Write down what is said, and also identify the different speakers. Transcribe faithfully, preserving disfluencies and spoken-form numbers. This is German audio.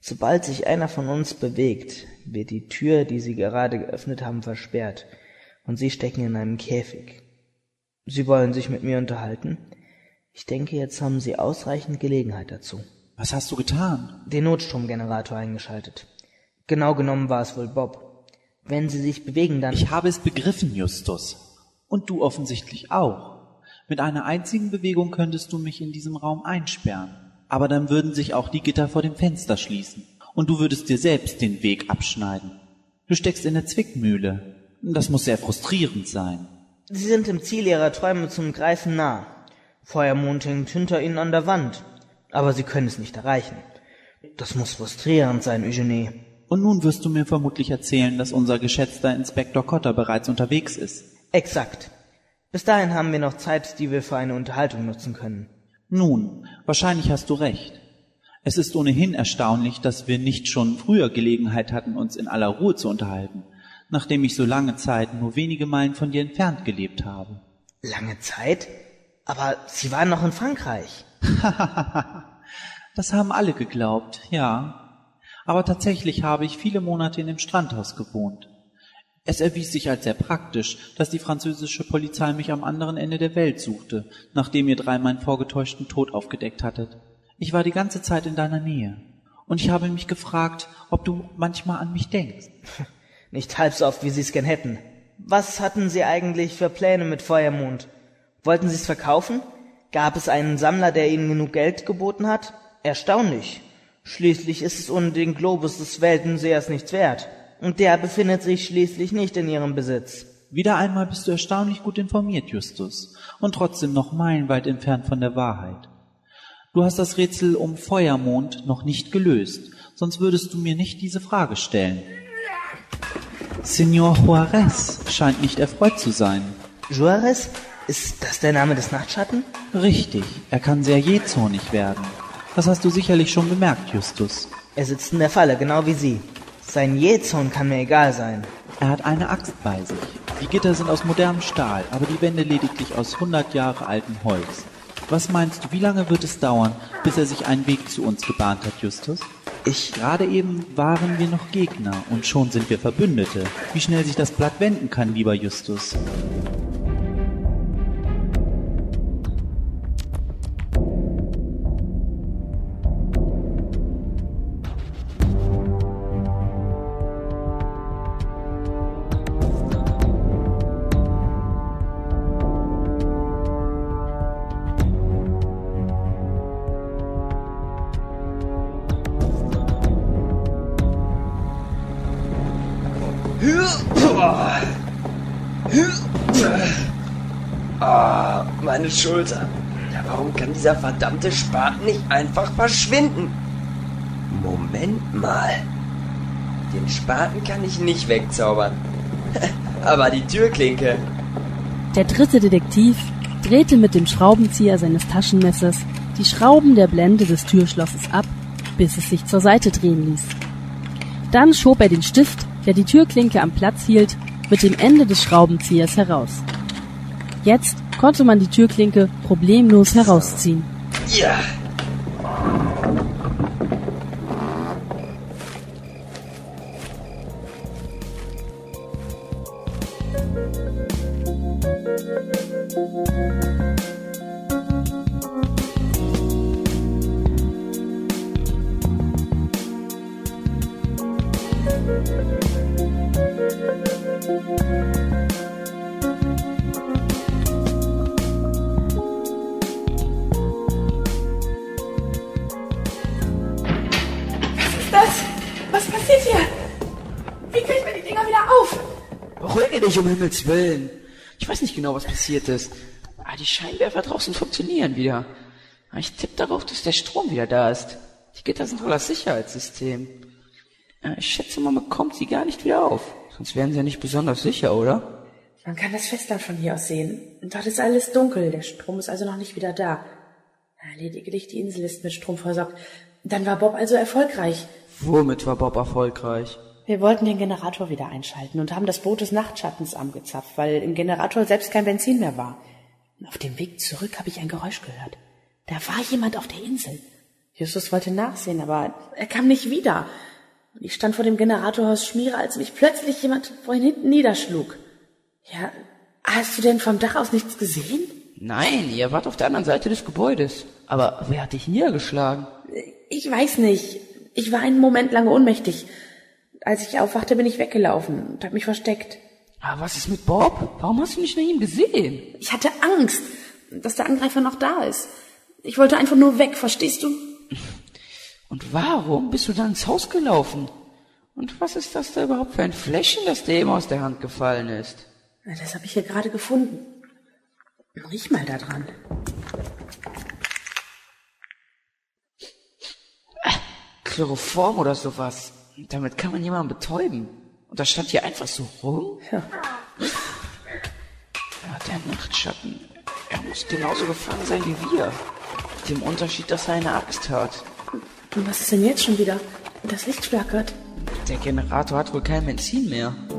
Speaker 1: Sobald sich einer von uns bewegt, wird die Tür, die Sie gerade geöffnet haben, versperrt und Sie stecken in einem Käfig. Sie wollen sich mit mir unterhalten? Ich denke, jetzt haben Sie ausreichend Gelegenheit dazu.
Speaker 2: Was hast du getan?
Speaker 1: Den Notstromgenerator eingeschaltet. Genau genommen war es wohl Bob. Wenn Sie sich bewegen, dann...
Speaker 2: Ich habe es begriffen, Justus. Und du offensichtlich auch. Mit einer einzigen Bewegung könntest du mich in diesem Raum einsperren. Aber dann würden sich auch die Gitter vor dem Fenster schließen. Und du würdest dir selbst den Weg abschneiden. Du steckst in der Zwickmühle. Das muss sehr frustrierend sein.
Speaker 1: Sie sind dem Ziel Ihrer Träume zum Greifen nah. Feuermond hängt hinter Ihnen an der Wand. Aber Sie können es nicht erreichen. Das muss frustrierend sein, Eugenie.
Speaker 2: Und nun wirst du mir vermutlich erzählen, dass unser geschätzter Inspektor Cotter bereits unterwegs ist.
Speaker 1: Exakt. Bis dahin haben wir noch Zeit, die wir für eine Unterhaltung nutzen können.
Speaker 2: Nun, wahrscheinlich hast du recht. Es ist ohnehin erstaunlich, dass wir nicht schon früher Gelegenheit hatten, uns in aller Ruhe zu unterhalten, nachdem ich so lange Zeit nur wenige Meilen von dir entfernt gelebt habe.
Speaker 1: Lange Zeit? Aber Sie waren noch in Frankreich.
Speaker 2: Das haben alle geglaubt, ja. Aber tatsächlich habe ich viele Monate in dem Strandhaus gewohnt. Es erwies sich als sehr praktisch, dass die französische Polizei mich am anderen Ende der Welt suchte, nachdem ihr drei meinen vorgetäuschten Tod aufgedeckt hattet. Ich war die ganze Zeit in deiner Nähe. Und ich habe mich gefragt, ob du manchmal an mich denkst.
Speaker 1: Nicht halb so oft, wie Sie es gern hätten. Was hatten Sie eigentlich für Pläne mit Feuermond? Wollten Sie es verkaufen? Gab es einen Sammler, der Ihnen genug Geld geboten hat? Erstaunlich. Schließlich ist es ohne den Globus des Weltensehers nichts wert. Und der befindet sich schließlich nicht in Ihrem Besitz.
Speaker 2: Wieder einmal bist du erstaunlich gut informiert, Justus, und trotzdem noch meilenweit entfernt von der Wahrheit. Du hast das Rätsel um Feuermond noch nicht gelöst, sonst würdest du mir nicht diese Frage stellen. Senor Juarez scheint nicht erfreut zu sein.
Speaker 1: Juarez? Ist das der Name des Nachtschatten?
Speaker 2: Richtig, er kann sehr jähzornig werden. Das hast du sicherlich schon bemerkt, Justus.
Speaker 1: Er sitzt in der Falle, genau wie Sie. Sein Jähzorn kann mir egal sein.
Speaker 2: Er hat eine Axt bei sich. Die Gitter sind aus modernem Stahl, aber die Wände lediglich aus hundert Jahre altem Holz. Was meinst du, wie lange wird es dauern, bis er sich einen Weg zu uns gebahnt hat, Justus?
Speaker 1: Ich...
Speaker 2: Gerade eben waren wir noch Gegner und schon sind wir Verbündete. Wie schnell sich das Blatt wenden kann, lieber Justus.
Speaker 3: Ah, meine Schulter. Ja, warum kann dieser verdammte Spaten nicht einfach verschwinden? Moment mal. Den Spaten kann ich nicht wegzaubern. Aber die Türklinke.
Speaker 4: Der dritte Detektiv drehte mit dem Schraubenzieher seines Taschenmessers die Schrauben der Blende des Türschlosses ab, bis es sich zur Seite drehen ließ. Dann schob er den Stift, der die Türklinke am Platz hielt, mit dem Ende des Schraubenziehers heraus. Jetzt konnte man die Türklinke problemlos herausziehen.
Speaker 3: Ja.
Speaker 5: Was passiert hier? Wie kriegt man die Dinger wieder auf?
Speaker 6: Beruhige dich, um Himmels Willen. Ich weiß nicht genau, was passiert ist. Aber die Scheinwerfer draußen funktionieren wieder. Ich tippe darauf, dass der Strom wieder da ist. Die Gitter sind wohl das Sicherheitssystem. Ich schätze mal, man kommt sie gar nicht wieder auf. Sonst wären sie ja nicht besonders sicher, oder?
Speaker 5: Man kann das Festland von hier aus sehen. Dort ist alles dunkel. Der Strom ist also noch nicht wieder da. Lediglich die Insel ist mit Strom versorgt. Dann war Bob also erfolgreich.
Speaker 6: Womit war Bob erfolgreich?
Speaker 5: Wir wollten den Generator wieder einschalten und haben das Boot des Nachtschattens angezapft, weil im Generator selbst kein Benzin mehr war. Auf dem Weg zurück habe ich ein Geräusch gehört. Da war jemand auf der Insel. Justus wollte nachsehen, aber er kam nicht wieder. Ich stand vor dem Generatorhaus Schmiere, als mich plötzlich jemand vorhin hinten niederschlug. Ja, hast du denn vom Dach aus nichts gesehen?
Speaker 6: Nein, ihr wart auf der anderen Seite des Gebäudes. Aber wer hat dich niedergeschlagen?
Speaker 5: Ich weiß nicht. Ich war einen Moment lang ohnmächtig. Als ich aufwachte, bin ich weggelaufen und habe mich versteckt.
Speaker 6: Aber was ist mit Bob? Warum hast du nicht nach ihm gesehen?
Speaker 5: Ich hatte Angst, dass der Angreifer noch da ist. Ich wollte einfach nur weg, verstehst du?
Speaker 6: Und warum bist du dann ins Haus gelaufen? Und was ist das da überhaupt für ein Fläschchen, das dir eben aus der Hand gefallen ist?
Speaker 5: Na, das habe ich hier gerade gefunden. Riech mal da dran.
Speaker 6: Chloroform oder sowas. Damit kann man jemanden betäuben. Und das stand hier einfach so rum?
Speaker 5: Ja.
Speaker 6: Ja, der Nachtschatten. Er muss genauso gefangen sein wie wir. Mit dem Unterschied, dass er eine Axt hat.
Speaker 5: Und was ist denn jetzt schon wieder? Das Licht flackert.
Speaker 6: Der Generator hat wohl kein Benzin mehr.